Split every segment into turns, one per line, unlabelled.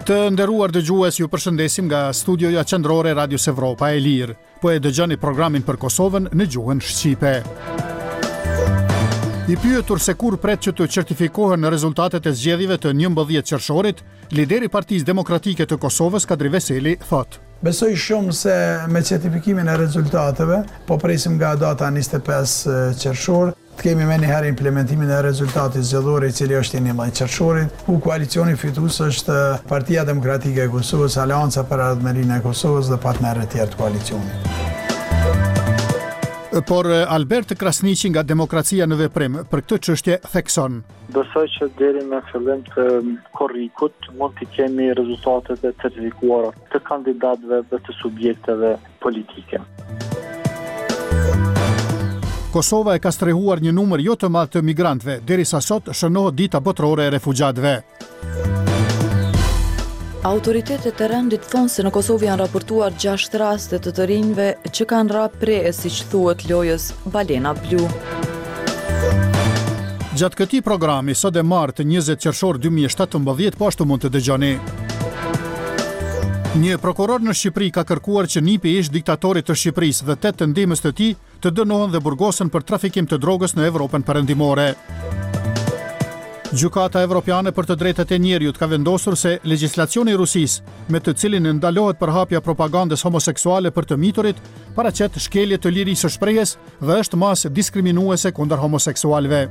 Të nderuar dëgjues, ju përshëndesim nga studioja qendrore Radios Evropa e Lirë. Po e dëgjoni programin për Kosovën në gjuhën shqipe. I pyetur se kur pret që të certifikohen rezultatet e zgjedhjeve të 11 qershorit, lideri i Partisë Demokratike të Kosovës, Kadri Veseli, thotë:
Besoj shumë se me certifikimin e rezultateve, po presim nga data 25 qershor, të kemi me njëherë implementimin e rezultatit zgjedhor i cili është i 11 qershorit, ku koalicioni fitues është Partia Demokratike e Kosovës, Aleanca për Ardhmërinë e Kosovës dhe partnerët e tjerë të koalicionit.
Por Albert Krasniqi nga Demokracia në Veprim për këtë çështje thekson:
Besoj që deri në fillim të korrikut mund të kemi rezultatet e certifikuara të kandidatëve dhe të subjekteve politike.
Kosova e ka strehuar një numër jo të madh të migrantëve, derisa sot shënohet dita botërore e refugjatëve.
Autoritetet e rendit thonë se në Kosovë janë raportuar 6 raste të rinjve që kanë ra pre, siç thuhet lojës Balena Blu.
Gjatë këtij programi, sot e martë 20 qershor 2017, po ashtu mund të dëgjoni. Një prokuror në Shqipëri ka kërkuar që nipi ish diktatorit të Shqipërisë dhe 8 të ndihmës të tij të dënohen dhe burgosen për trafikim të drogës në Evropën perëndimore. Gjykata Evropiane për të drejtat e njerëzit ka vendosur se legjislacioni i Rusisë, me të cilin ndalohet përhapja propagandës homoseksuale për të miturit, paraqet shkelje të lirisë së shprehjes dhe është masë diskriminuese kundër homoseksualëve.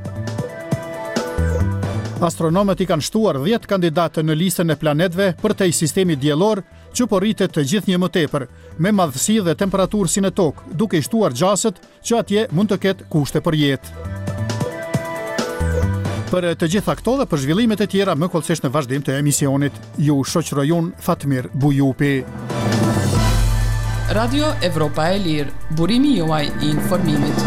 Astronomët i kanë shtuar 10 kandidatë në listën e planetëve për te sistemi diellor, që po rritet të gjithnjë më tepër, me madhësi dhe temperaturë si në tokë, duke i shtuar gjasët që atje mund të ketë kushte për jetë. Për të gjitha këto dhe për zhvillimet e tjera më kollësisht në vazhdim të emisionit, ju shoqëroj unë Fatmir Bujupi.
Radio Evropa e Lirë, burimi juaj i informimit.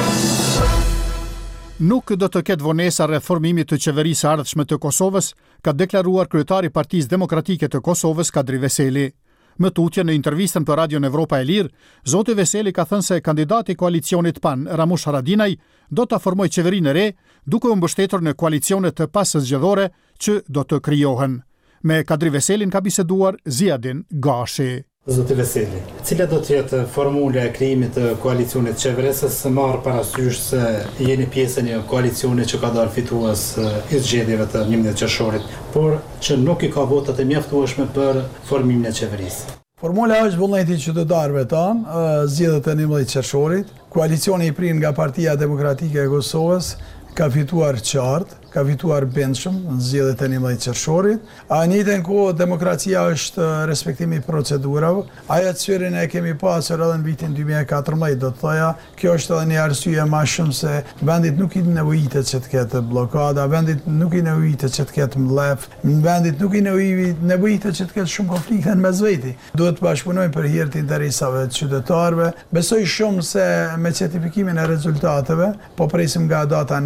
Nuk do të ketë vonesa rreth formimit të qeverisë së ardhshme të Kosovës, ka deklaruar kryetari i Partisë Demokratike të Kosovës, Kadri Veseli. Më tutje në intervistën për Radion Evropa e Lirë, zoti Veseli ka thënë se kandidati i koalicionit PAN, Ramush Haradinaj, do ta formojë qeverinë e re, duke u mbështetur në koalicione të paszgjedhore që do të krijohen. Me Kadri Veselin ka biseduar Ziadin Gashi.
Zoti Veseli, cila do të jetë formula e krijimit të koalicionit qeverisës, marr parasysh se jeni pjesë e një koalicioni që ka dalë fitues i zgjedhjeve të 11 qershorit, por që nuk i ka votat e mjaftueshme për formimin e qeverisë.
Formula është vullneti i qytetarëve tanë, zgjedhjet e 11 qershorit. Koalicioni i prin nga Partia Demokratike e Kosovës ka fituar qartë, ka fituar bindshëm në zgjedhjet e 11 qershorit. A në njëjtën kohë demokracia është respektimi i procedurave. Ajo çështjen e kemi pasur edhe në vitin 2014, do të thoja, kjo është edhe një arsye më shumë se vendit nuk i nevojitet që të ketë blokada, vendit nuk i nevojitet që të ketë mbledh, vendit nuk i nevojitet që të ketë shumë konflikte në mes veti. Duhet të bashkëpunojmë për hir të interesave të qytetarëve. Besoj shumë se me certifikimin e rezultateve, po presim nga data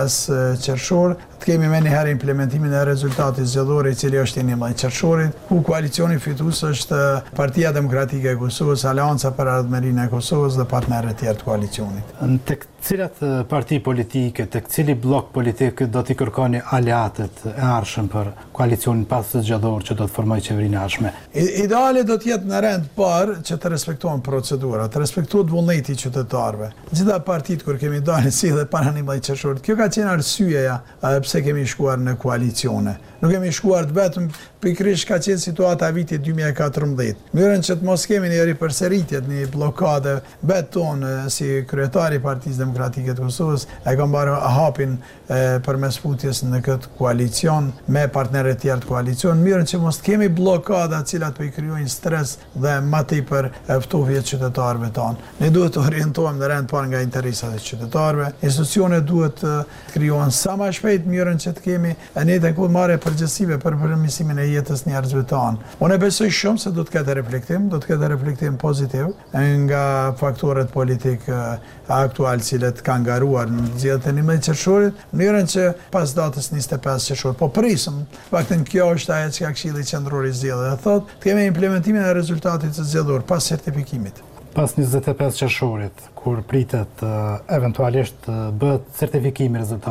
25 qershor, të kemi me njëherë implementimin e rezultatit zgjedhor i cili është i 11 qershorit, ku koalicioni fitues është Partia Demokratike e Kosovës, Aleanca për Ardhmërinë e Kosovës dhe partnerët e tjerë të koalicionit.
Tek cilat parti politike, tek cili blok politik do t'i kërkoni aleatët e ardhshëm për koalicionin paszgjedhor që do të formojë qeverinë e ardhshme?
Ideale do të jetë në rend parë që të respektohen procedurat, të respektohet vullneti i qytetarëve. Gjitha partitë kur kemi dalë si dhe para 11 qershorit, kjo ka qenë arsyeja pse kemi shkuar në koalicione. Nuk kemi shkuar vetëm pikërisht ka qenë situata e vitit 2014. Mënyrën që të mos kemi një ripërsëritje, një blokade, beton si kryetari i Partisë Demokratike të Kosovës e ka mbarë hapin përmes futjes në këtë koalicion me partnerët e tjerë të koalicion, mënyrën që mos kemi blokada të cilat po i krijojnë stres dhe më tepër ftofje të qytetarëve tanë. Ne duhet të orientohemi në rend parë nga interesat e qytetarëve. Institucionet duhet të krijohen sa më shpejt mënyrën që të kemi në njëjtën kohë marrje përgjegjësive për përmirësimin e jetës njerëzve tanë. Unë besoj shumë se do të ketë reflektim pozitiv nga faktorët politik aktual cilët kanë garuar në zgjedhjet e 11 qershorit, në mënyrën që pas datës 25 qershor, po prisëm, faktin kjo është ajo që Këshilli Qendror i zgjedhjeve thotë, të kemi implementimin e rezultatit të zgjedhur pas certifikimit.
Pas 25 qershorit, kur pritet eventualisht bëhet certifikimi i rezultatit,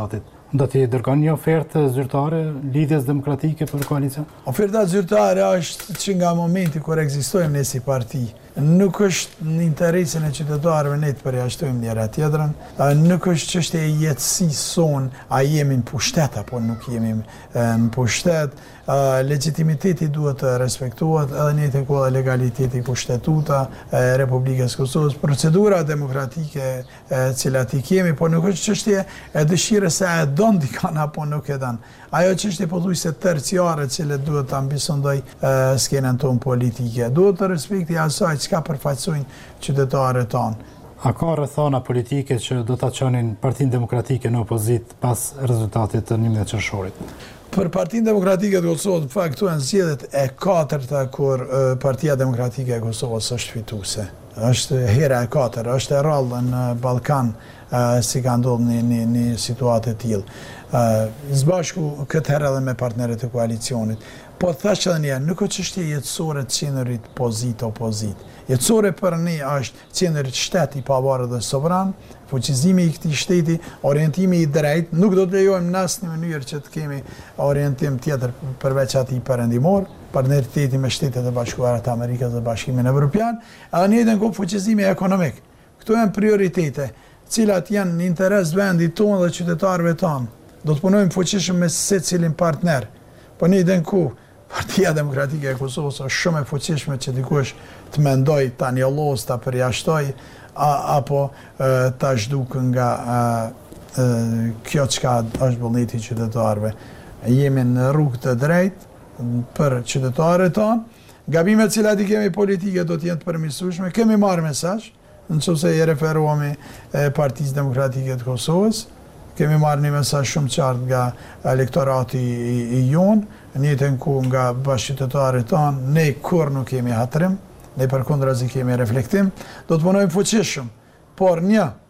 Do t'i dërgon një ofertë zyrtare lidhjes demokratike për koalicion?
Oferta zyrtare është që nga momenti kur ekzistojmë ne si parti, nuk është në interesin e qytetarëve ne të përjashtojmë njëra tjetrën, nuk është çështje e jetësisë sonë, a jemi në pushtet apo nuk jemi në pushtet, legitimiteti duhet të respektohet, edhe në njëjtën kohë legaliteti kushtetuta e Republikës Kosovës, procedura demokratike cilat i kemi, po nuk është çështje e dëshirës se a e don dikan apo nuk e don. Ajo çështje pothuajse terciare që duhet të ambisondoj skenën tonë politike. Duhet të respekti asaj çka përfaqësojnë qytetarët tonë.
A ka rrethana politike që do ta çonin Partinë Demokratike në opozit pas rezultatit të 11 qershorit?
Për Partinë Demokratike të Kosovës, në fakt, këtu janë zgjedhjet e 4-ta kur Partia Demokratike e Kosovës është fituese. Është hera e 4, është e rrallë në Ballkan si ka ndodhur një situatë e tillë. Zbashku këtë herë edhe me partnerët e koalicionit. Po thash edhe një, nuk është çështje jetësore të qenurit pozit-opozit. Jetësore për ne është qenurit shtet i pavarur dhe sovran, fuqizimi i këtij shteti, orientimi i drejtë, nuk do të lejojmë në asnjë mënyrë që të kemi orientim tjetër përveç atij perëndimor, partneriteti me Shtetet e Bashkuara të Amerikës dhe Bashkimin Evropian, edhe në njëjtën kohë fuqizimi ekonomik. Këto janë prioritete, cilat janë në interes vendit tonë dhe qytetarëve tonë. Do të punojmë fuqishëm me secilin partner. Po në njëjtën kohë, Partia Demokratike e Kosovës është shumë e fuqishme që dikush të mendoj ta njollos, ta përjashtoj, apo ta zhduk nga kjo çka është vullneti i qytetarëve. Jemi në rrugë të drejtë për qytetarët tonë. Gabimet cilat i kemi politike do të jenë të përmirësueshme. Kemi marrë mesazh, nëse i referohemi Partisë Demokratike të Kosovës. Kemi marrë një mesazh shumë qartë nga elektorati i jonë, në njëjtën kohë nga bashkëqytetarët tonë, ne kur nuk kemi hatrim, ne përkundrazi kemi reflektim, do të punojmë fuqishëm, por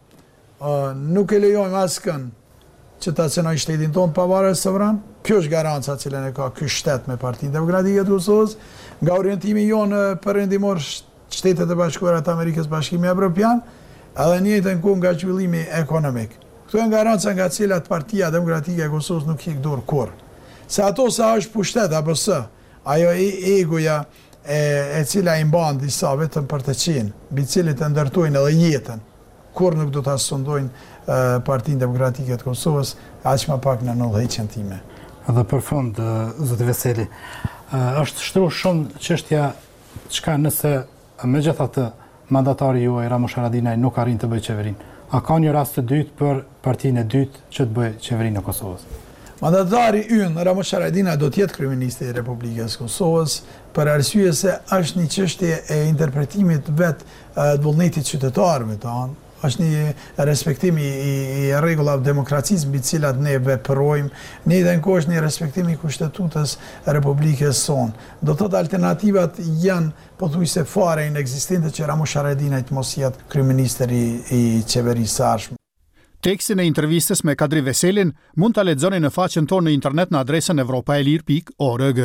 nuk e lejojmë askën që ta cenoj shtetin tonë pavarur sovran. Kjo është garanca cilën e ka ky shtet me Partinë Demokratike të Kosovës, nga orientimi jonë perëndimor Shtetet e Bashkuara të Amerikës, Bashkimi Evropian, edhe në njëjtën kohë nga zhvillimi ekonomik. Këto janë garanca nga cilat Partia Demokratike e Kosovës nuk hiq dorë kurrë. Se ato sa është pushtet apo së, ajo egoja e cila i mban disa vetëm për të qenë, mbi cilit e ndërtojnë edhe jetën, kur nuk do ta sundojnë Partinë Demokratike të Kosovës, aq më pak në udhëheqjen time.
Edhe për fund, zoti Veseli, është shtruar shumë çështja çka nëse megjithatë mandatari juaj Ramush Haradinaj nuk arrin të bëjë qeverinë. A ka një rast të dytë për partinë e dytë që të bëjë qeverinë në Kosovës?
Mandatari ynë, Ramush Haradinaj, do të jetë kryeministri i Republikës Kosovës, për arsye se është një çështje e interpretimit vet të vullnetit qytetarëve tonë. Është një respektim i rregullave demokracisë mbi të cilat ne veprojmë, në njëjtën kohë është një respektim i kushtetutës Republikës sonë. Do të thotë alternativat janë pothuajse fare inekzistente që Ramush Haradinaj të mos jetë kryeministër i qeverisë së ardhshme.
Tekstin e intervistës me Kadri Veselin mund ta lexoni në faqen tonë në internet në adresën evropaelir.org.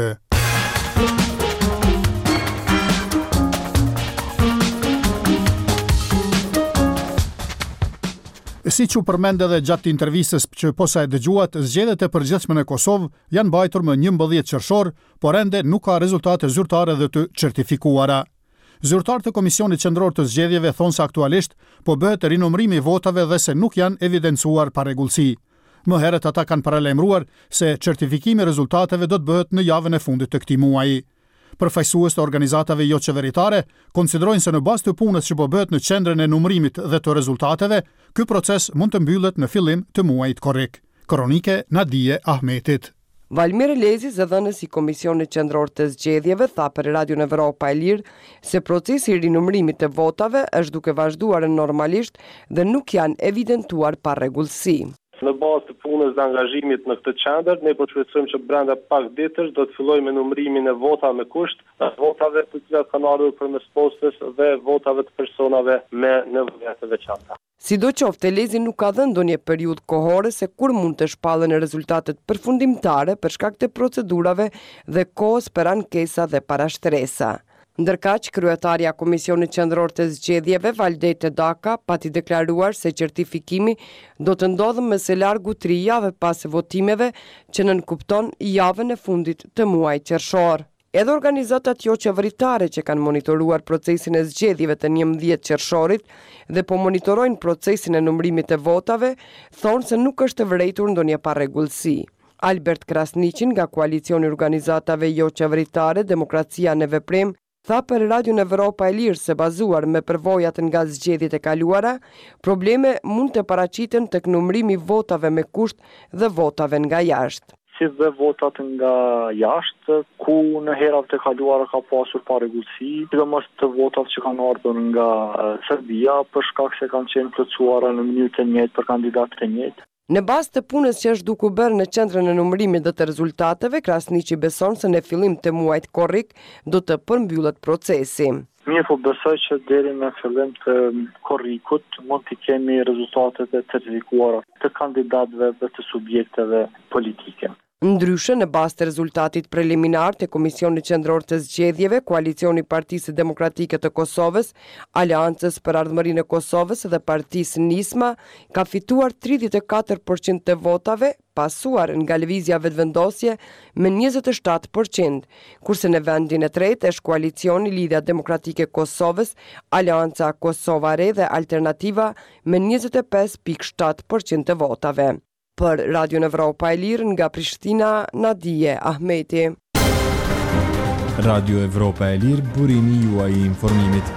Si që përmend edhe gjatë intervistës që posa e dëgjuat, zgjedhjet e përgjithshme në Kosovë janë mbajtur më 11 qershor, por ende nuk ka rezultate zyrtare dhe të certifikuara. Zyrtarët e Komisionit Qendror të Zgjedhjeve thonë se aktualisht po bëhet rinumërimi i votave dhe se nuk janë evidencuar parregullsi. Më herët ata kanë paralajmëruar se certifikimi i rezultateve do të bëhet në javën e fundit të këtij muaji. Përfaqësues të organizatave jo qeveritare konsiderojnë se në bazë të punës që po bëhet në qendrën e numërimit dhe të rezultateve, ky proces mund të mbyllet në fillim të muajit korrik. Kronike Nadije Ahmetit.
Valmir Lezi, zëdhënës i Komisionit Qendror të Zgjedhjeve, tha për Radion Evropa e Lirë se procesi i rinumërimit të votave është duke vazhduar normalisht dhe nuk janë evidentuar parregullsi.
Në bazë të punës dhe angazhimit në këtë qendër, ne po shpresojmë që brenda pak ditësh do të fillojmë me numërimin e votave me kusht, votave të cilat kanë ardhur përmes postës dhe votave të personave me nevoja të veçanta.
Sidoqoftë, Lezi nuk ka dhënë ndonjë periudhë kohore se kur mund të shpallen rezultatet përfundimtare për shkak të procedurave dhe kohës për ankesa dhe parashtresa. Ndërkaq, kryetarja e Komisionit Qendror të Zgjedhjeve, Valdete Daka, pati deklaruar se certifikimi do të ndodhë më së largu 3 javë pas votimeve, që nënkupton javën e fundit të muajit qershor. Edhe organizatat jo qeveritare që kanë monitoruar procesin e zgjedhjeve të 11 qershorit dhe po monitorojnë procesin e numërimit të votave, thonë se nuk është vërejtur ndonjë parregullsi. Albert Krasniqin nga koalicioni organizatave jo qeveritare Demokracia në Veprim tha për Radion Evropa e Lirë se bazuar me përvojat nga zgjedhjet e kaluara, probleme mund të paraqiten tek numërimi votave me kusht dhe votave nga jashtë.
Si dhe votat nga jashtë, ku në herat e kaluara ka pasur parregullsi, sidomos të votat që kanë ardhur nga Serbia, për shkak se kanë qenë plotësuara në mënyrë të njëjtë për kandidatë të njëjtë.
Në bazë të punës që është duke bërë në qendrën e numërimit dhe të rezultateve, Krasniqi beson se në fillim të muajit korrik do të përmbyllet procesi.
Mirë, po besoj që deri në fillim të korrikut mund të kemi rezultatet e certifikuara të kandidatëve dhe të subjekteve politike.
Ndryshe, në bazë të rezultatit preliminar të Komisionit Qendror të Zgjedhjeve, Koalicioni Partisë Demokratike të Kosovës, Aleancës për Ardhmërinë e Kosovës dhe Partisë Nisma ka fituar 34% të votave, pasuar nga lëvizja vetëvendosje me 27%, kurse në vendin e tretë është Koalicioni Lidhja Demokratike Kosovës, Aleanca Kosova Re dhe Alternativa me 25.7% të votave. Për Radion Evropa e Lirë nga Prishtina, Nadije Ahmeti.
Radio Evropa e Lirë, burimi juaj I informimit.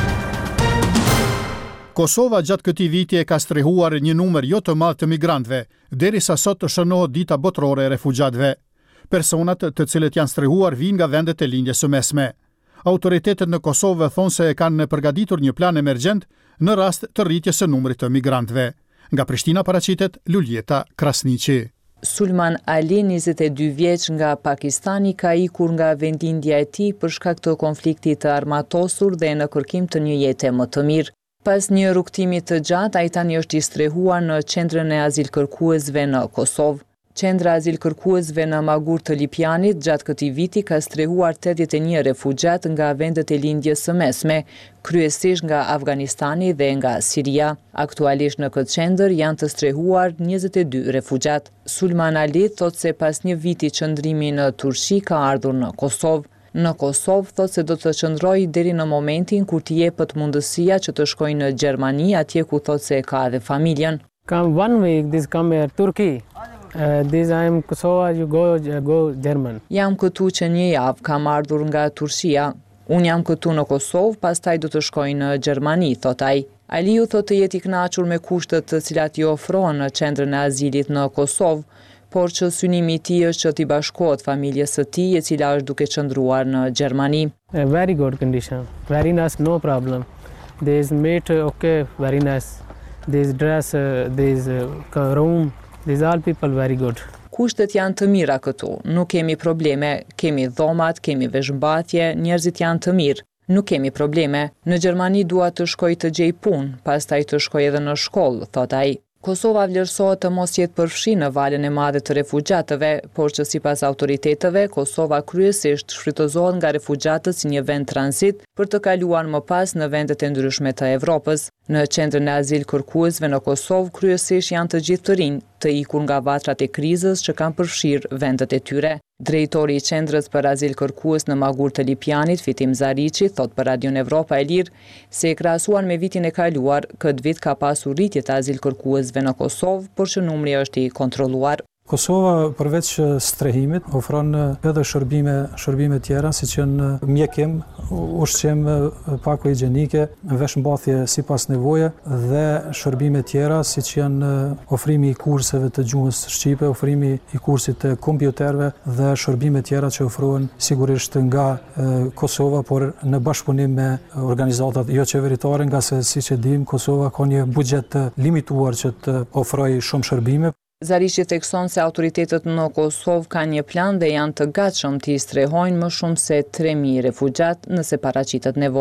Kosova gjatë këtij viti e ka strehuar një numër jo të madh të migrantëve, derisa sot të shënohet dita botërore e refugjatëve. Personat të cilët janë strehuar vijnë nga vendet e lindjes së mesme. Autoritetet në Kosovë thonë se kanë përgatitur një plan emergjent në rast të rritjes së numrit të migrantëve. Nga Prishtina paraqitet Luljeta Krasniqi.
Sulman Ali, 22 vjeç nga Pakistani, ka ikur nga vendindja e tij për shkak të konfliktit të armatosur dhe në kërkim të një jete më të mirë. Pas një rrugtimi të gjatë, ai tani është I strehuar në qendrën e azilkërkuesve në Kosovë. Qendra azilkërkuesve në Magur të Lipjanit gjatë këtij viti ka strehuar 81 refugjat nga vendet e lindjes së mesme, kryesisht nga Afganistani dhe nga Siria. Aktualisht në këtë qendër janë të strehuar 22 refugjat. Sulman Ali thot se pas një viti qëndrimi në Turqi ka ardhur në Kosovë. Në Kosovë thot se do të qëndrojë deri në momentin kur t'i jepet mundësia që të shkojë në Gjermani, atje ku thot se ka edhe familjen.
Come 1 week, this come here, Turkey. This I am Kosovo, you go German.
Jam këtu që një javë, kam ardhur nga Turqia. Unë jam këtu në Kosovë, pastaj do të shkoj në Gjermani, thot ai. Aliu thot të jetë I kënaqur me kushtet të cilat I ofrohen në qendrën e azilit në Kosovë, por që synimi I tij është që t'i bashkohet familjes së tij, e cila është duke qëndruar në Gjermani.
Very good condition, very nice, no problem. There is mate, okay, very nice. There is dress, there is room. These all people very good.
Kushtet janë të mira këtu, nuk kemi probleme, kemi dhomat, kemi veshmbathje, njerëzit janë të mirë, nuk kemi probleme. Në Gjermani dua të shkoj të gjej punë, pastaj të shkoj edhe në shkollë, thot ai. Kosova vlerësohet të mos jetë përfshi në valën e madhe të refugjatëve, por që sipas autoriteteve, Kosova kryesisht shfrytëzohet nga refugjatët si një vend tranzit për të kaluar më pas në vendet e ndryshme të Evropës. Në qendrën e azil kërkuesve në Kosovë kryesisht janë të gjithë të rinj, të ikur nga vatrat e krizës që kanë përfshirë vendet e tyre. Drejtori I qendrës për azil kërkues në Magur të Lipjanit, Fitim Zariqi, thot për Radion Evropa e Lirë se krahasuar me vitin e kaluar, këtë vit ka pasur rritje të azil kërkuesve në Kosovë, por që numri është I kontrolluar.
Kosova përveç strehimit ofron edhe shërbime tjera siç janë mjekim, ushqim, pako higjienike, veshmbathje sipas nevoje dhe shërbime tjera siç janë ofrimi I kurseve të gjuhës shqipe, ofrimi I kursit të kompjuterëve dhe shërbime tjera që ofrohen sigurisht nga Kosova, por në bashkëpunim me organizatat jo qeveritare, nga se siç e dim Kosova ka një buxhet të limituar që të ofrojë shumë shërbime.
Zariqi thekson se autoritetet në Kosovë kanë një plan dhe janë të gatshëm t'i strehojnë më shumë se 3.000 refugjat nëse paraqitet nevoja.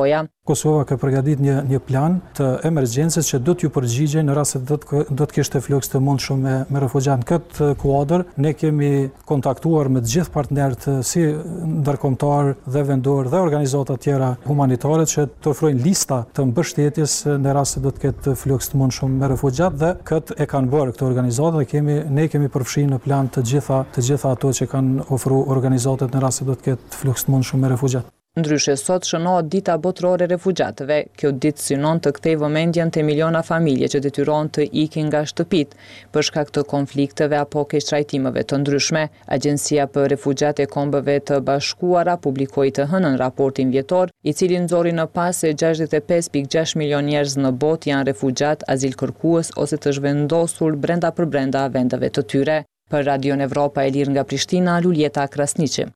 Kosova ka përgatit një plan të emergjencës që do t'ju përgjigjen në rast se do të kishte fluks të mundshëm me refugjat. Në këtë kuadër ne kemi kontaktuar me të gjithë partnerët si ndërkombëtar dhe vendor dhe organizata tjera humanitare që të ofrojnë lista të mbështetjes në rast se do të ketë fluks të mundshëm me refugjat, dhe këtë e kanë bërë këto organizata dhe ne kemi përfshirë në plan të gjitha ato që kanë ofruar organizatat në rast se do të ketë fluks të mundshëm me refugjat.
Ndryshe sot shënohet dita botërore e refugjatëve. Kjo ditë synon të kthejë vëmendjen te miliona familje që detyrohen të ikin nga shtëpitë për shkak të konflikteve apo keqtrajtimeve të ndryshme. Agjencia për Refugjatë e Kombeve të Bashkuara publikoi të hënën raportin vjetor, i cili nxori në pas se 65.6 milion njerëz në botë janë refugjat, azilkërkues ose të zhvendosur brenda vendeve të tyre. Për Radion Evropa e Lirë nga Prishtina, Luljeta Krasniqi.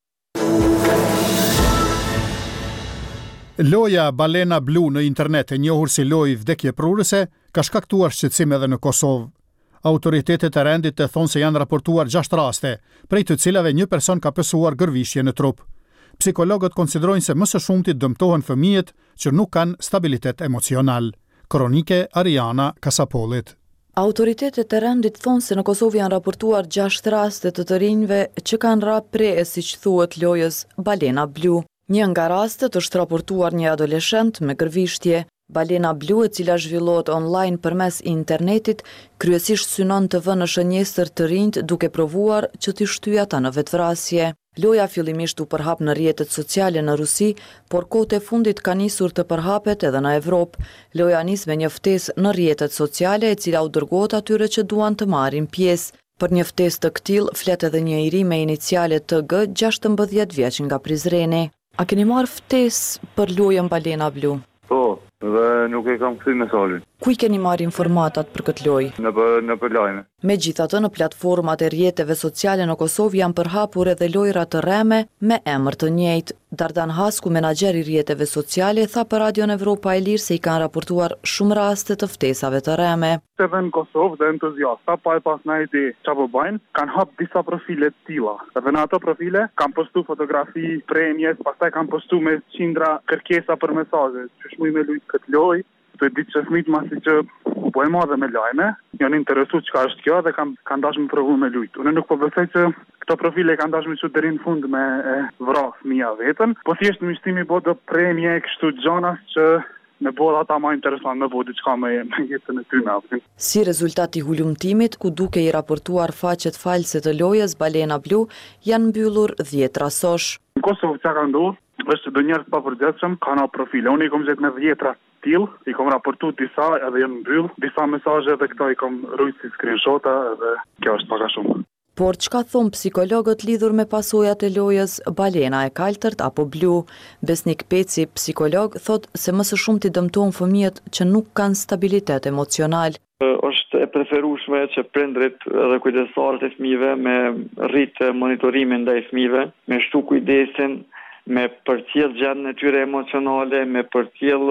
Loja Balena Blu në internet, e njohur si lojë vdekje prurëse, ka shkaktuar shqetësim edhe në Kosovë. Autoritetet e rendit e thonë se janë raportuar 6 raste, prej të cilave një person ka pësuar gërvishje në trup. Psikologët konsiderojnë se më së shumti dëmtohen fëmijët që nuk kanë stabilitet emocional. Kronike Ariana Kasapolit.
Autoritetet e rendit thonë se në Kosovë janë raportuar 6 raste të rinjve që kanë rap pre, siç thuhet lojës Balena Blu. Një nga rastet është raportuar një adoleshent me gërvishtje. Balena Blu, e cila zhvillohet online përmes internetit, kryesisht synon të vënë në shënjestër të rinjt duke provuar që t'i shtyjë ata në vetvrasje. Loja fillimisht u përhap në rrjetet sociale në Rusi, por kohët e fundit ka nisur të përhapet edhe në Evropë. Loja nis me një ftesë në rrjetet sociale, e cila u dërgohet atyre që duan të marrin pjesë. Për një ftesë të këtillë flet edhe një iri me iniciale TG, 16 vjeç nga Prizreni. A keni marrë ftesë për lojën Balena Blu?
Po, dhe nuk e kam kthy mesazhin.
Ku i keni marrë informatat për këtë lojë?
Në për lajme.
Megjithatë, në platformat e rrjeteve sociale në Kosovë janë përhapur edhe lojra të rreme me emër të njëjtë. Dardan Hasku, menaxher i rrjeteve sociale, tha për Radion Evropa e Lirë se i kanë raportuar shumë raste të ftesave të rreme.
Edhe në Kosovë dhe entuziasta, pa e pas në ide që po bëjnë, kanë hap disa profile të tilla. Dhe në ato profile kanë postu fotografi, premjes, pastaj kanë postu me qindra kërkesa për mesazhe, që shmuj me lujt këtë lojë. Të ditë që fëmijët masi që po e madhe me lajme, janë interesuar çka është kjo dhe kanë dashur me provu me lujt. Unë nuk po besoj që këto profile kanë dashur të deri në fund me vrah fëmia vetën, po thjesht në shtimi bo do premje kështu gjona që me bodha ata më interesant me bodë diçka me jetën e tyre.
Si rezultat i hulumtimit, ku duke i raportuar faqet false të lojës Balena Blu, janë mbyllur 10 rasosh.
Në Kosovë çka ka ndodhur është do njerëz pa përgjithshëm kanë profile. Unë i kam gjetë me 10 tillë, i kam raportuar disa edhe janë mbyll, disa mesazhe edhe këto i kam rujt si screenshota edhe kjo është pak a shumë.
Por çka thon psikologët lidhur me pasojat e lojës Balena e kaltërt apo Blu? Besnik Peci, psikolog, thot se më së shumti dëmtohen fëmijët që nuk kanë stabilitet emocional.
Është e preferueshme që prindrit dhe kujdestarët e fëmijëve me rrit monitorimin ndaj fëmijëve, me shtu kujdesin, me përcjell gjendjen e tyre emocionale, me përcjell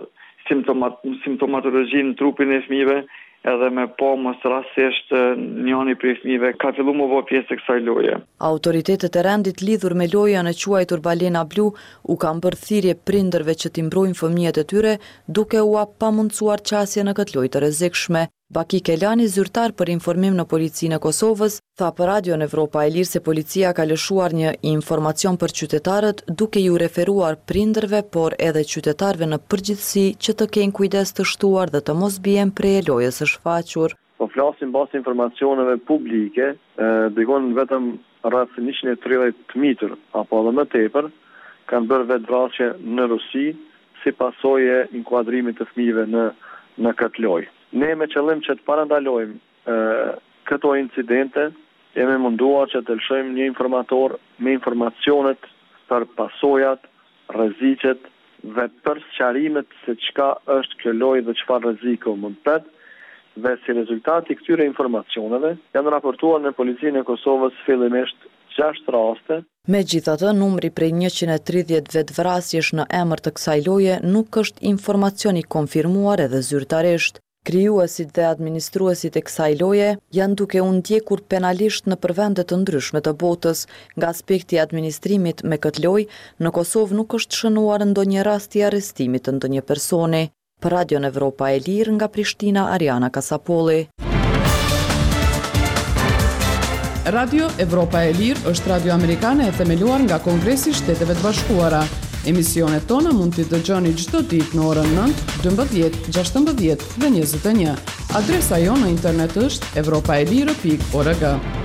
simptomatologjinë në trupin e fëmijëve, edhe me po mos rastësisht njëri prej fëmijëve ka filluar më vao pjesë e kësaj loje.
Autoritetet e rendit lidhur me lojën e quajtur Balena Blu u kanë bërë thirrje prindërve që t'i mbrojnë fëmijët e tyre, duke u pamundsuar qasje në këtë lojë të rrezikshme. Baki Kelani, zyrtar për informim në Policinë e Kosovës, tha për Radion Evropa e Lirë se policia ka lëshuar një informacion për qytetarët duke ju referuar prindërve, por edhe qytetarëve në përgjithësi që të kenë kujdes të shtuar dhe të mos bien prej lojës së shfaqur.
Po flasim bashkë informacioneve publike, dikon vetëm rreth 130 mitër apo edhe më tepër kanë bërë vetvrasje në Rusi si pasojë e inkuadrimit të fëmijëve në këtë lojë. Ne me qëllim që të parandalojmë këto incidente, jemi munduar që të lëshojmë një informator me informacionet për pasojat, rreziqet dhe për sqarimet se çka është kjo lojë dhe çfarë rreziku mund të ketë. Dhe si rezultati i këtyre informacioneve janë raportuar në Policinë e Kosovës fillimisht 6 raste.
Megjithatë, numri prej 130 vetvrasjesh në emër të kësaj loje nuk është informacion i konfirmuar edhe zyrtarisht. Krijuesit dhe administruesit e kësaj loje janë duke u ndjekur penalisht në vende të ndryshme të botës. Nga aspekti i administrimit me këtë lojë, në Kosovë nuk është shënuar ndonjë rast i arrestimit të ndonjë personi. Për Radion Evropa e Lirë nga Prishtina, Ariana Kasapolli.
Radio Evropa e Lirë është radio amerikane e themeluar nga Kongresi i Shteteve të Bashkuara. Emisionet tona mund t'i dëgjoni çdo ditë në orën 9, 12, 16 dhe 21. Adresa jonë në internet është europaelire.org.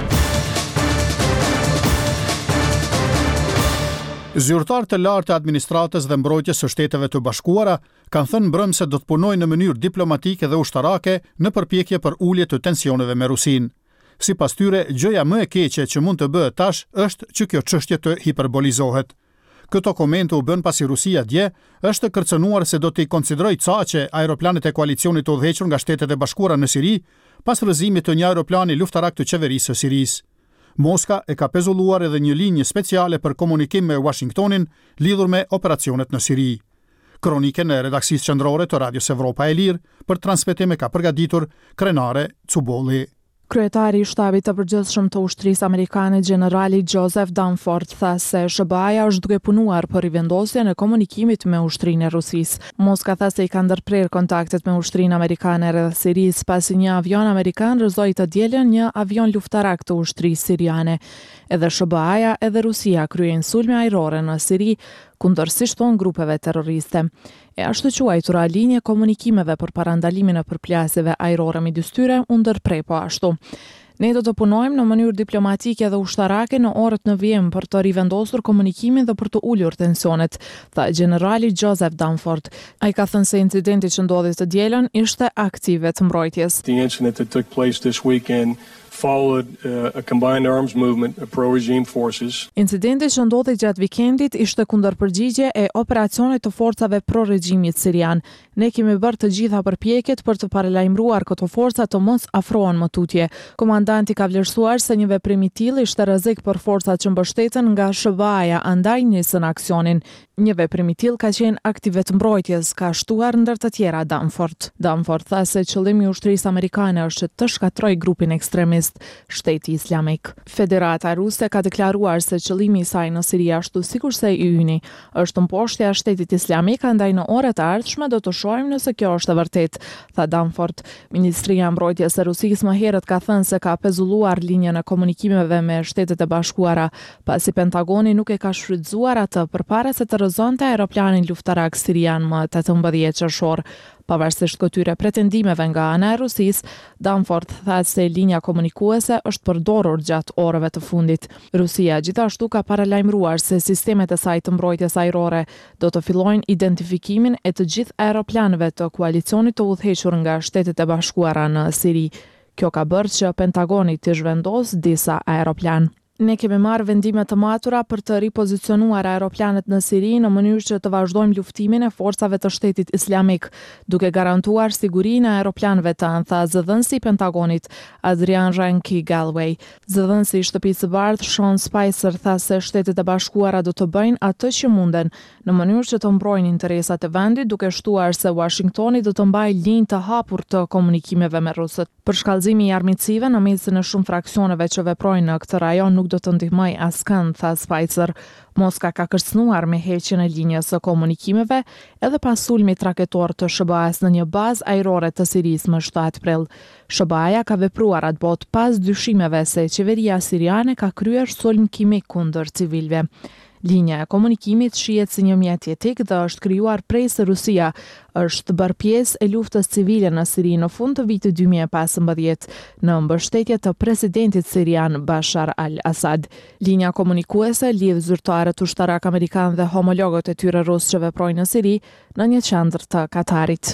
Zyrtarë të lartë të administratës dhe mbrojtjes së Shteteve të Bashkuara kanë thënë mbrëm se do të punojnë në mënyrë diplomatike dhe ushtarake në përpjekje për ulje të tensioneve me Rusinë. Sipas tyre, gjëja më e keqe që mund të bëhet tash është që kjo çështje të hiperbolizohet. Këto komente u bën pasi Rusia dje është kërcënuar se do t'i konsideroj caqe aeroplanet e koalicionit të udhëhequr nga Shtetet e Bashkuara në Siri pas rrëzimit të një aeroplani luftarak të qeverisë së Sirisë. Moska e ka pezulluar edhe një linjë speciale për komunikim me Washingtonin lidhur me operacionet në Siri. Kronikën e redaksisë qendrore të Radios Evropa e Lirë për transmetim ka përgatitur Krenare Cubolli.
Kryetari i shtabit të përgjithshëm të ushtrisë amerikane, generali Joseph Dunford, tha se SBA-ja është duke punuar për rivendosjen e komunikimit me ushtrinë e Rusisë. Moska tha se i ka ndërprer kontaktet me ushtrinë amerikane rreth Sirisë pasi një avion amerikan rrëzoi të dielën një avion luftarak të ushtrisë siriane. Edhe SBA-ja edhe Rusia kryejnë sulme ajrore në Siri kundër si shton grupeve terroriste. E ashtu quajtura linje komunikimeve për parandalimin e përplasjeve ajrore midis tyre u ndërprej po ashtu. Ne do të punojmë në mënyrë diplomatike dhe ushtarake në orët në vijim për të rivendosur komunikimin dhe për të ulur tensionet, tha generali Joseph Dunford. Ai ka thënë se incidenti që ndodhi të dielën ishte aktive të mbrojtjes.
The incident that took place this weekend followed a combined arms movement of pro-regime forces.
Incidenti që ndodhi gjatë vikendit ishte kundërpërgjigje e operacionit të forcave pro-regjimit sirian. Ne kemi bërë të gjitha përpjekjet për të paralajmëruar këto forca të mos afrohen më tutje. Komandanti ka vlerësuar se një veprim i tillë ishte rrezik për forcat që mbështeten nga SBA-ja, andaj nisën aksionin. Një veprim i tillë ka qenë aktive të mbrojtjes, ka shtuar ndër të tjera Dunford. Dunford tha se qëllimi i ushtrisë amerikane është të shkatrojë grupin ekstremist Shteti Islamik. Federata Ruse ka deklaruar se qëllimi i saj në Siri ashtu sikurse i yni është mposhtja e Shtetit Islamik, andaj në orët e ardhshme do të shohim nëse kjo është e vërtet, tha Dunford. Ministria e Mbrojtjes së Rusisë më herët ka thënë se ka pezulluar linjën e komunikimeve me Shtetet e Bashkuara, pasi Pentagoni nuk e ka shfrytzuar atë përpara se të rrëzonte aeroplanin luftarak sirian më 18 qershor. Pavarësisht këtyre pretendimeve nga ana e Rusisë, Dunford tha se linja komunikuese është përdorur gjatë orëve të fundit. Rusia gjithashtu ka paralajmëruar se sistemet e saj të mbrojtjes ajrore do të fillojnë identifikimin e të gjithë aeroplanëve të koalicionit të udhëhequr nga Shtetet e Bashkuara në Siri. Kjo ka bërë që Pentagoni të zhvendos disa aeroplan. Ne kemi marrë vendime të matura për të ripozicionuar aeroplanet në Siri në mënyrë që të vazhdojmë luftimin e forcave të Shtetit Islamik, duke garantuar sigurinë e aeroplanëve tanë, tha zëdhënësi i Pentagonit Adrian Ranki Galway. Zëdhënësi i Shtëpisë së Bardhë Sean Spicer tha se Shtetet e Bashkuara do të bëjnë atë që munden në mënyrë që të mbrojnë interesat e vendit, duke shtuar se Washingtoni do të mbajë linjë të hapur të komunikimeve me rusët. Për shkallëzimi i armiqësive në mesin e shumë fraksioneve që veprojnë në këtë rajon nuk do të ndihmoj askënd, tha Spicer. Moska ka kërcënuar me heqjen e linjës së komunikimeve edhe pas sulmit raketor të SBA-s në një bazë ajrore të Sirisë më 7 prill. SBA-ja ka vepruar atë botë pas dyshimeve se qeveria siriane ka kryer sulm kimik kundër civilëve. Linja e komunikimit shihet si një mjet jetik dhe është krijuar prej se Rusia është bërë pjesë e luftës civile në Siri në fund të vitit 2015 në mbështetje të presidentit sirian Bashar al-Assad. Linja komunikuese lidh zyrtarët ushtarak amerikan dhe homologët e tyre rusë që veprojnë në Siri në një qendër të Katarit.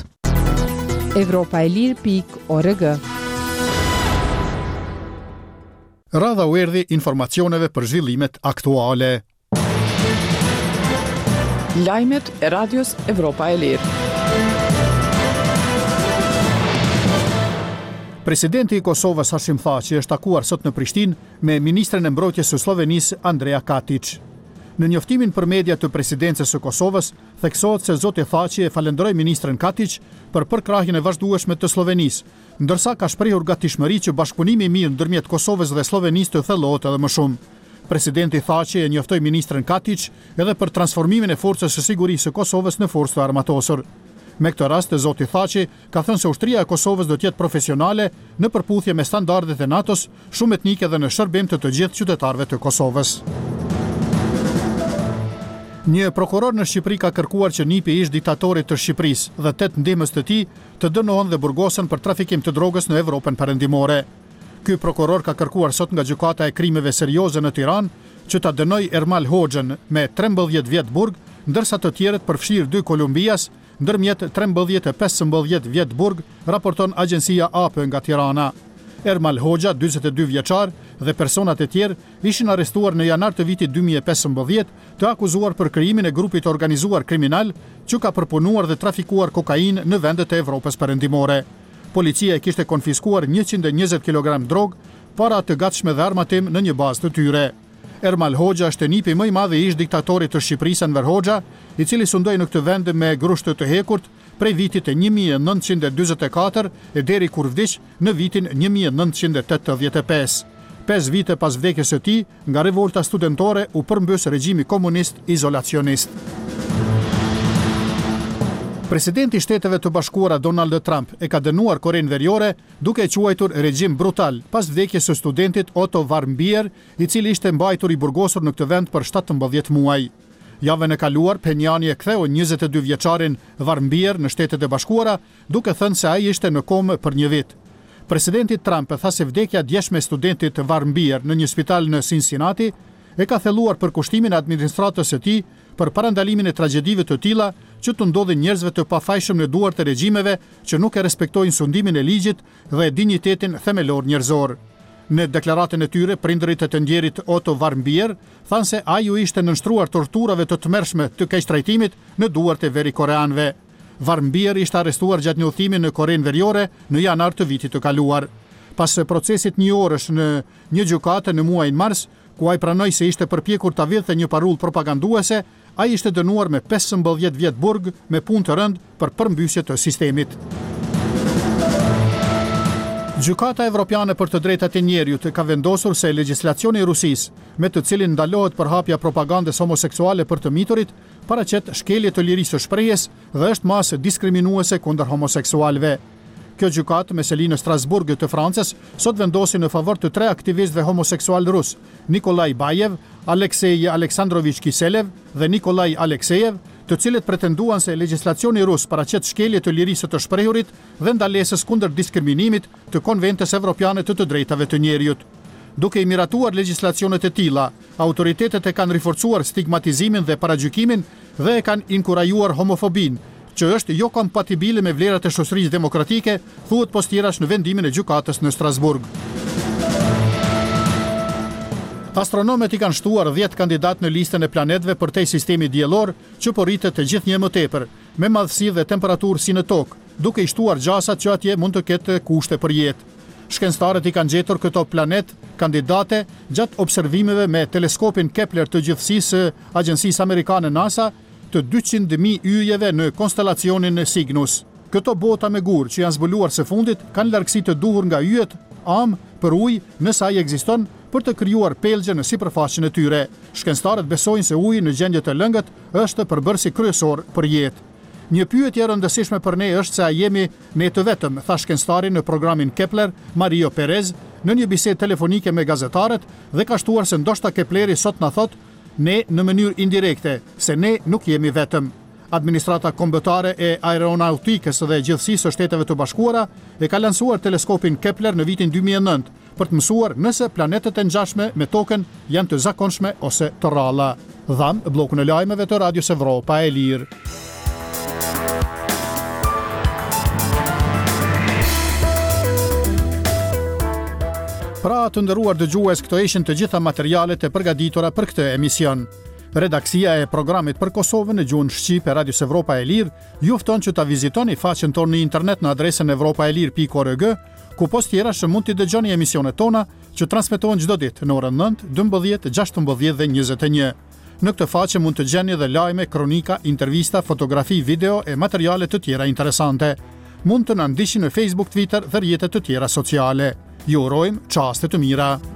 Europaelir.org.
Radha u erdhi informacioneve për zhvillimet aktuale.
Lajmet e Radios Evropa e Lirë.
Presidenti i Kosovës Hashim Thaçi është takuar sot në Prishtinë me ministren e mbrojtjes së Slovenisë Andrea Katić. Në njoftimin për media të presidencës së Kosovës, theksohet se zoti Thaçi e falenderoi ministrin Katić për përkrahjen e vazhdueshme të Slovenisë, ndërsa ka shprehur gatishmëri që bashkëpunimi i mirë ndërmjet Kosovës dhe Slovenisë të thellohet edhe më shumë. Presidenti Thaçi e njoftoi ministrin Katić edhe për transformimin e forcës së sigurisë së Kosovës në forcë të armatosur. Me këtë rast, zoti Thaçi ka thënë se ushtria e Kosovës do të jetë profesionale në përputhje me standardet e NATO-s, shumë etnike dhe në shërbim të gjithë qytetarëve të Kosovës. Një prokuror në Shqipëri ka kërkuar që nipi ish diktatorit të Shqipërisë dhe 8 ndihmës të tij të dënohen dhe burgosen për trafikim të drogës në Evropën perëndimore. Ky prokuror ka kërkuar sot nga gjykata e krimeve serioze në Tiranë që ta dënoj Ermal Hoxhën me 13 vjet burg, ndërsa të tjerët përfshirë 2 Kolumbias, ndërmjet 13 e 15 vjet burg, raporton agjencia AP nga Tirana. Ermal Hoxha, 42 vjeçar, dhe personat e tjerë ishin arrestuar në janar të vitit 2015 të akuzuar për krijimin e grupit organizuar kriminal që ka përpunuar dhe trafikuar kokainë në vendet e Evropës perëndimore. Policia e kishte konfiskuar 120 kg drogë, para të gatshme dhe armatim në një bazë të tyre. Ermal Hoxha është nipi më i madh i ish diktatorit të Shqipërisë Enver Hoxha, i cili sundoi në këtë vend me grushtë të hekurt prej vitit e 1944 e deri kur vdiq në vitin 1985. 5 vite pas vdekjes së tij, nga revolta studentore u përmbys regjimi komunist izolacionist. Presidenti i Shteteve të Bashkuara Donald Trump e ka dënuar Korenë Veriore duke e quajtur regjim brutal pas vdekjes së studentit Otto Warmbier, i cili ishte mbajtur i burgosur në këtë vend për 17 muaj. Javën e kaluar, Penjani e ktheu 22 vjeçarin Warmbier në Shtetet e Bashkuara, duke thënë se ai ishte në komë për një vit. Presidenti Trump tha se vdekja djeshme e studentit Warmbier në një spital në Cincinnati e ka thelluar përkushtimin e administratës së tij për parandalimin e tragjedive të tilla që të ndodhin njerëzve të pafajshëm në duart e regjimeve që nuk e respektojnë sundimin e ligjit dhe dinjitetin themelor njerëzor. Në deklaratën e tyre, prindërit e të ndjerit Otto Warmbier thanë se ai u ishte nënshtruar torturave të tmerrshme të keqtrajtimit në duart e verikoreanëve. Warmbier ishte arrestuar gjatë një udhëtimi në Korenë Veriore në janar të vitit të kaluar. Pas procesit një orësh në një gjykate në muajin mars, ku ai pranoi se ishte përpjekur ta vidhte një parull propaganduese, ai ishte dënuar me 15 vjet burg me punë të rënd për përmbysje të sistemit. Gjykata Evropiane për të drejtat e njerëzit ka vendosur se legjislacioni i Rusisë, me të cilin ndalohet përhapja propagandës homoseksuale për të miturit, paraqet shkelje të lirisë së shprehjes dhe është masë diskriminuese kundër homoseksualëve. Kjo gjykatë me seli në Strasburg të Francës sot vendosi në favor të 3 aktivistëve homoseksual rus, Nikolaj Bajev, Aleksej Aleksandrovich Kiselev dhe Nikolaj Aleksejev, të cilët pretenduan se legjislacioni rus paraqet shkelje të lirisë të shprehurit dhe ndalesës kundër diskriminimit të Konventës Evropiane të drejtave të njerëzit. Duke i miratuar legjislacionet e tilla, autoritetet e kanë riforcuar stigmatizimin dhe paragjykimin dhe e kanë inkurajuar homofobinë, që është jo kompatibile me vlerat e shoqërisë demokratike, thuhet postirash në vendimin e gjykatës në Strasburg. Astronomët i kanë shtuar 10 kandidat në listën e planetëve përtej sistemit diellor, që po rritet të gjithnjë më tepër, me madhësi dhe temperaturë si në tokë, duke i shtuar gjasat që atje mund të ketë kushte për jetë. Shkencëtarët i kanë gjetur këto planet kandidate gjatë observimeve me teleskopin Kepler të gjithësisë Agjencisë Amerikane NASA të 200.000 yjeve në konstelacionin Cygnus. Këto bota me gur që janë zbuluar së fundit kanë largësi të duhur nga yjet, am për ujë nëse ai ekziston, për të krijuar pelgje në sipërfaqen e tyre. Shkencëtarët besojnë se uji në gjendje të lëngët është përbërësi kryesor për jetë. Një pyetje e rëndësishme për ne është se a jemi ne të vetëm, tha shkencëtari në programin Kepler, Mario Perez, në një bisedë telefonike me gazetarët dhe ka shtuar se ndoshta Kepleri sot na thot ne në mënyrë indirekte, se ne nuk jemi vetëm. Administrata kombëtare e aeronautikës dhe gjithësisë së Shteteve të Bashkuara e ka lansuar teleskopin Kepler në vitin 2009 për të mësuar nëse planetet e ngjashme me Tokën janë të zakonshme ose të rralla. Dham bllokun e lajmeve të Radios Evropa e Lirë. Pra të nderuar dëgjues, këto ishin të gjitha materialet e përgatitura për këtë emision. Redaksia e programit për Kosovën në gjuhën shqipe Radios Evropa e Lirë ju fton që ta vizitoni faqen tonë në internet në adresën evropaelir.org, ku post tjera që mund t'i dëgjoni emisionet tona që transmetohen çdo ditë në orën 9, 12, 16 dhe 21. Në këtë faqe mund të gjeni edhe lajme, kronika, intervista, fotografi, video e materiale të tjera interesante. Mund të na ndiqni në Facebook, Twitter dhe rrjetet të tjera sociale. Ju urojmë çaste të mira.